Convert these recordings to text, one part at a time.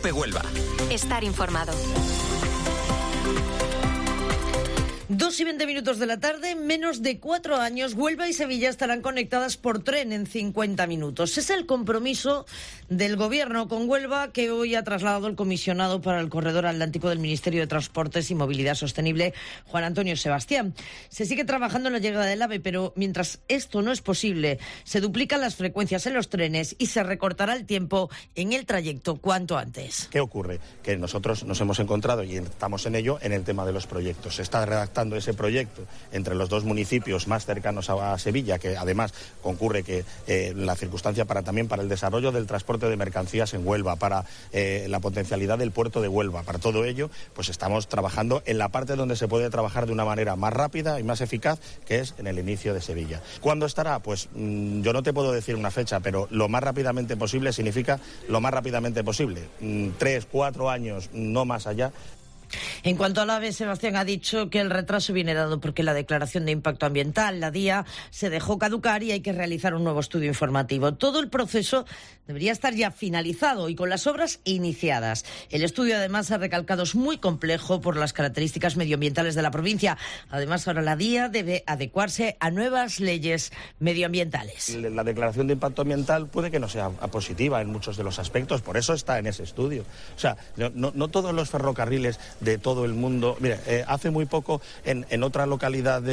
COPE Huelva. Estar informado. 2:20 de la tarde, menos de 4 años, Huelva y Sevilla estarán conectadas por tren en 50 minutos. Es el compromiso del Gobierno con Huelva que hoy ha trasladado el comisionado para el Corredor Atlántico del Ministerio de Transportes y Movilidad Sostenible, Juan Antonio Sebastián. Se sigue trabajando en la llegada del AVE, pero mientras esto no es posible, se duplican las frecuencias en los trenes y se recortará el tiempo en el trayecto cuanto antes. ¿Qué ocurre? Que nosotros nos hemos encontrado, y estamos en ello, en el tema de los proyectos. Se está redactando ese proyecto entre los dos municipios más cercanos a Sevilla, que además concurre que la circunstancia también para el desarrollo del transporte de mercancías en Huelva, para la potencialidad del puerto de Huelva. Para todo ello, pues estamos trabajando en la parte donde se puede trabajar de una manera más rápida y más eficaz, que es en el inicio de Sevilla. ¿Cuándo estará? Pues yo no te puedo decir una fecha, pero lo más rápidamente posible significa lo más rápidamente posible. 3, 4 años, no más allá. En cuanto al AVE, Sebastián ha dicho que el retraso viene dado porque la declaración de impacto ambiental, la DIA, se dejó caducar y hay que realizar un nuevo estudio informativo. Todo el proceso debería estar ya finalizado y con las obras iniciadas. El estudio, además, ha recalcado, es muy complejo por las características medioambientales de la provincia. Además, ahora la DIA debe adecuarse a nuevas leyes medioambientales. La declaración de impacto ambiental puede que no sea positiva en muchos de los aspectos, por eso está en ese estudio. O sea, no todos los ferrocarriles de todo el mundo. Mira, hace muy poco en otra localidad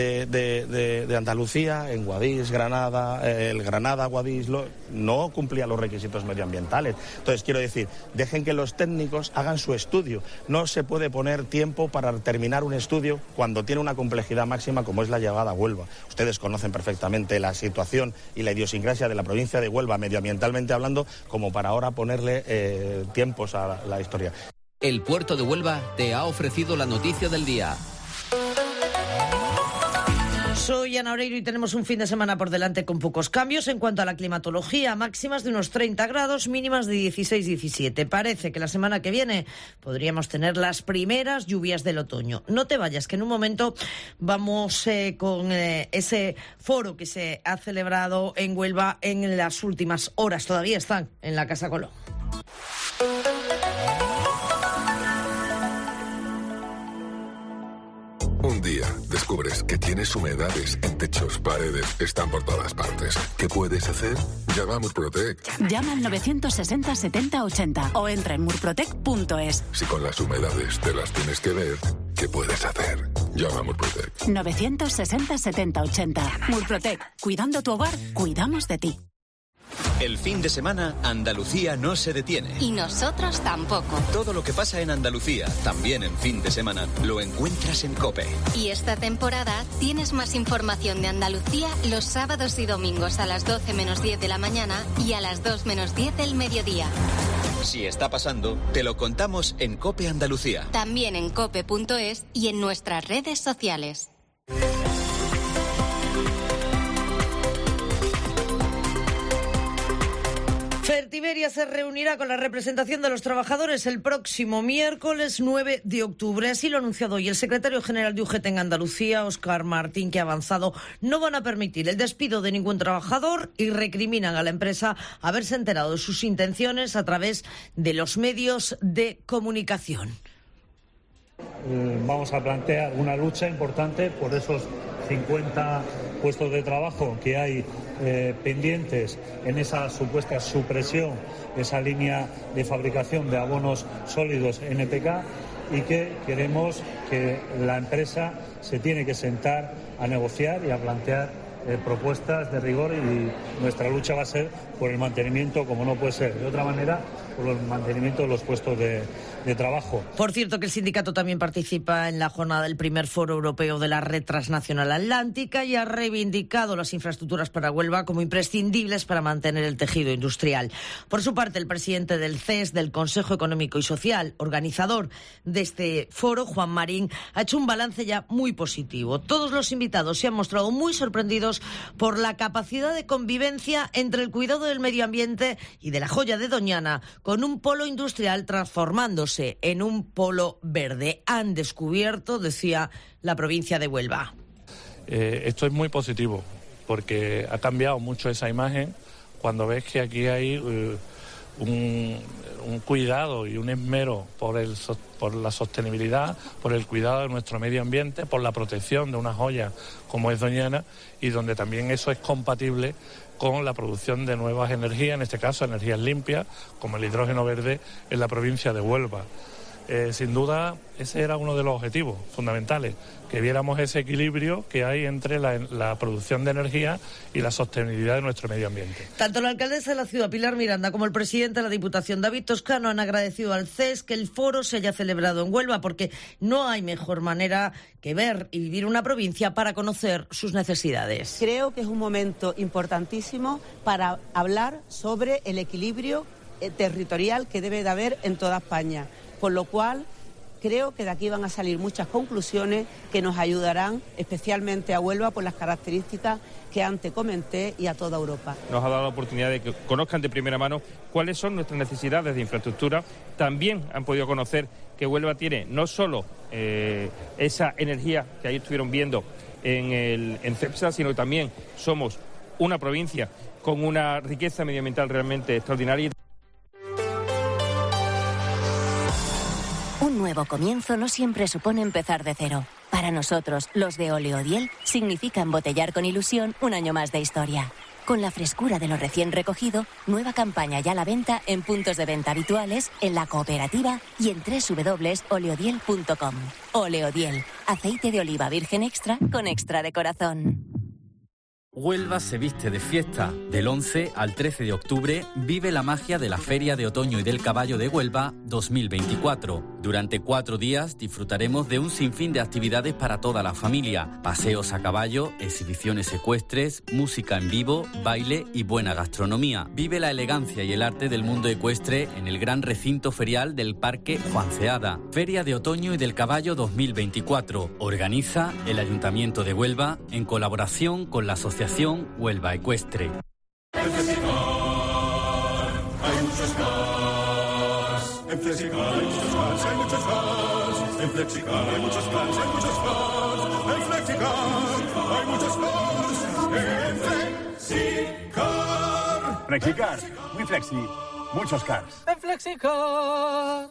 de Andalucía, en Guadix, Granada, el Granada-Guadix, no cumplía los requisitos medioambientales. Entonces, quiero decir, dejen que los técnicos hagan su estudio. No se puede poner tiempo para terminar un estudio cuando tiene una complejidad máxima como es la llegada a Huelva. Ustedes conocen perfectamente la situación y la idiosincrasia de la provincia de Huelva, medioambientalmente hablando, como para ahora ponerle tiempos a la historia. El puerto de Huelva te ha ofrecido la noticia del día. Soy Ana Oreiro y tenemos un fin de semana por delante con pocos cambios en cuanto a la climatología, máximas de unos 30 grados, mínimas de 16-17. Parece que la semana que viene podríamos tener las primeras lluvias del otoño. No te vayas, que en un momento vamos con ese foro que se ha celebrado en Huelva en las últimas horas. Todavía están en la Casa Colón. Un día descubres que tienes humedades en techos, paredes, están por todas partes. ¿Qué puedes hacer? Llama a Murprotec. Llama al 960 70 80 o entra en murprotec.es. Si con las humedades te las tienes que ver, ¿qué puedes hacer? Llama a Murprotec. 960 70 80. Murprotec. Cuidando tu hogar, cuidamos de ti. El fin de semana, Andalucía no se detiene. Y nosotros tampoco. Todo lo que pasa en Andalucía, también en fin de semana, lo encuentras en COPE. Y esta temporada tienes más información de Andalucía los sábados y domingos a las 12 menos 10 de la mañana y a las 2 menos 10 del mediodía. Si está pasando, te lo contamos en COPE Andalucía. También en cope.es y en nuestras redes sociales. Fertiberia se reunirá con la representación de los trabajadores el próximo miércoles 9 de octubre. Así lo ha anunciado hoy el secretario general de UGT en Andalucía, Óscar Martín, que ha avanzado no van a permitir el despido de ningún trabajador y recriminan a la empresa haberse enterado de sus intenciones a través de los medios de comunicación. Vamos a plantear una lucha importante por esos 50 puestos de trabajo que hay pendientes en esa supuesta supresión de esa línea de fabricación de abonos sólidos NPK, y que queremos que la empresa se tiene que sentar a negociar y a plantear propuestas de rigor, y nuestra lucha va a ser por el mantenimiento, como no puede ser de otra manera, por el mantenimiento de los puestos de trabajo. Por cierto, que el sindicato también participa en la jornada del primer Foro Europeo de la Red Transnacional Atlántica y ha reivindicado las infraestructuras para Huelva como imprescindibles para mantener el tejido industrial. Por su parte, el presidente del CES, del Consejo Económico y Social, organizador de este foro, Juan Marín, ha hecho un balance ya muy positivo. Todos los invitados se han mostrado muy sorprendidos por la capacidad de convivencia entre el cuidado del medio ambiente y de la joya de Doñana, con un polo industrial transformándose en un polo verde. Han descubierto, decía, la provincia de Huelva. Esto es muy positivo porque ha cambiado mucho esa imagen cuando ves que aquí hay un cuidado y un esmero por la sostenibilidad, por el cuidado de nuestro medio ambiente, por la protección de una joya como es Doñana, y donde también eso es compatible con la producción de nuevas energías, en este caso energías limpias, como el hidrógeno verde en la provincia de Huelva. Sin duda, ese era uno de los objetivos fundamentales, que viéramos ese equilibrio que hay entre la producción de energía y la sostenibilidad de nuestro medio ambiente. Tanto la alcaldesa de la ciudad, Pilar Miranda, como el presidente de la Diputación, David Toscano, han agradecido al CES que el foro se haya celebrado en Huelva, porque no hay mejor manera que ver y vivir una provincia para conocer sus necesidades. Creo que es un momento importantísimo para hablar sobre el equilibrio territorial que debe de haber en toda España. Con lo cual, creo que de aquí van a salir muchas conclusiones que nos ayudarán especialmente a Huelva por las características que antes comenté y a toda Europa. Nos ha dado la oportunidad de que conozcan de primera mano cuáles son nuestras necesidades de infraestructura. También han podido conocer que Huelva tiene no solo esa energía que ahí estuvieron viendo en CEPSA, sino que también somos una provincia con una riqueza medioambiental realmente extraordinaria. Un nuevo comienzo no siempre supone empezar de cero. Para nosotros, los de Oleodiel, significa embotellar con ilusión un año más de historia. Con la frescura de lo recién recogido, nueva campaña ya a la venta en puntos de venta habituales, en la cooperativa y en www.oleodiel.com. Oleodiel, aceite de oliva virgen extra con extra de corazón. Huelva se viste de fiesta. Del 11 al 13 de octubre vive la magia de la Feria de Otoño y del Caballo de Huelva 2024. Durante 4 días disfrutaremos de un sinfín de actividades para toda la familia. Paseos a caballo, exhibiciones ecuestres, música en vivo, baile y buena gastronomía. Vive la elegancia y el arte del mundo ecuestre en el gran recinto ferial del Parque Juan Ceada. Feria de Otoño y del Caballo 2024. Organiza el Ayuntamiento de Huelva en colaboración con la Asociación Huelva Ecuestre. En Flexicar hay muchos cars. En Flexicar hay muchos cars, hay muchos cars. En Flexicar hay muchos cars, hay muchos cars. En Flexicar hay muchos cars. En Flexicar. Flexicar, muy flexi, muchos cars. En Flexicar.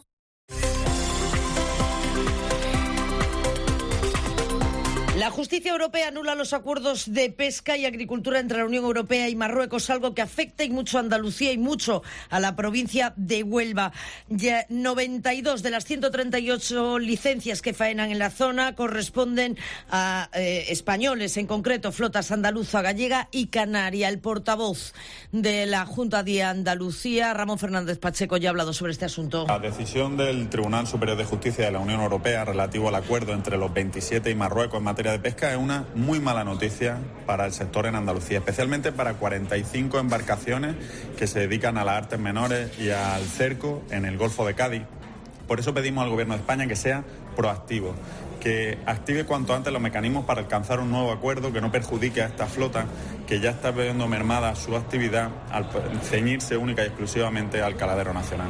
La justicia europea anula los acuerdos de pesca y agricultura entre la Unión Europea y Marruecos, algo que afecta y mucho a Andalucía y mucho a la provincia de Huelva. Ya 92 de las 138 licencias que faenan en la zona corresponden a españoles, en concreto flotas andaluza, gallega y canaria. El portavoz de la Junta de Andalucía, Ramón Fernández Pacheco, ya ha hablado sobre este asunto. La decisión del Tribunal Superior de Justicia de la Unión Europea relativo al acuerdo entre los 27 y Marruecos en materia de pesca es una muy mala noticia para el sector en Andalucía, especialmente para 45 embarcaciones que se dedican a las artes menores y al cerco en el Golfo de Cádiz. Por eso pedimos al Gobierno de España que sea proactivo, que active cuanto antes los mecanismos para alcanzar un nuevo acuerdo que no perjudique a esta flota que ya está viendo mermada su actividad al ceñirse única y exclusivamente al caladero nacional.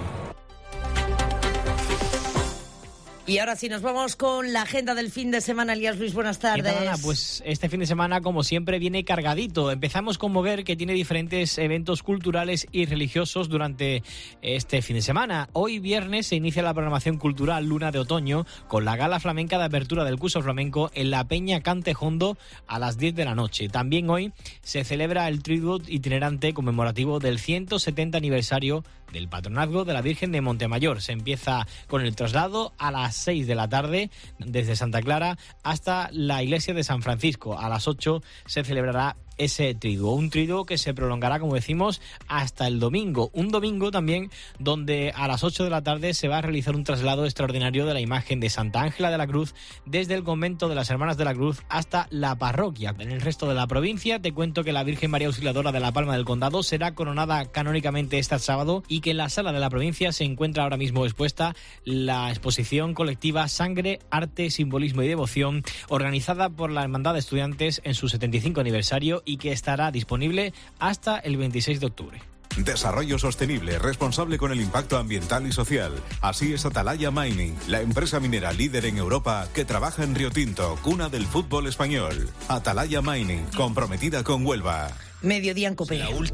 Y ahora sí, nos vamos con la agenda del fin de semana. Elías Luis, buenas tardes. ¿Qué tal, Ana? Pues este fin de semana, como siempre, viene cargadito. Empezamos con Moguer, que tiene diferentes eventos culturales y religiosos durante este fin de semana. Hoy, viernes, se inicia la programación cultural Luna de Otoño con la gala flamenca de apertura del curso flamenco en la Peña Cantejondo a las 10 de la noche. También hoy se celebra el triduo itinerante conmemorativo del 170 aniversario del Patronazgo de la Virgen de Montemayor. Se empieza con el traslado a las 6 de la tarde desde Santa Clara hasta la iglesia de San Francisco. A las 8 se celebrará ese triduo, un triduo que se prolongará, como decimos, hasta el domingo. Un domingo también donde a las 8 de la tarde se va a realizar un traslado extraordinario de la imagen de Santa Ángela de la Cruz desde el convento de las Hermanas de la Cruz hasta la parroquia. En el resto de la provincia te cuento que la Virgen María Auxiliadora de la Palma del Condado será coronada canónicamente este sábado y que en la sala de la provincia se encuentra ahora mismo expuesta la exposición colectiva Sangre, Arte, Simbolismo y Devoción, organizada por la Hermandad de Estudiantes en su 75 aniversario y que estará disponible hasta el 26 de octubre. Desarrollo sostenible, responsable con el impacto ambiental y social. Así es Atalaya Mining, la empresa minera líder en Europa que trabaja en Río Tinto, cuna del fútbol español. Atalaya Mining, comprometida con Huelva. Mediodía en COPE.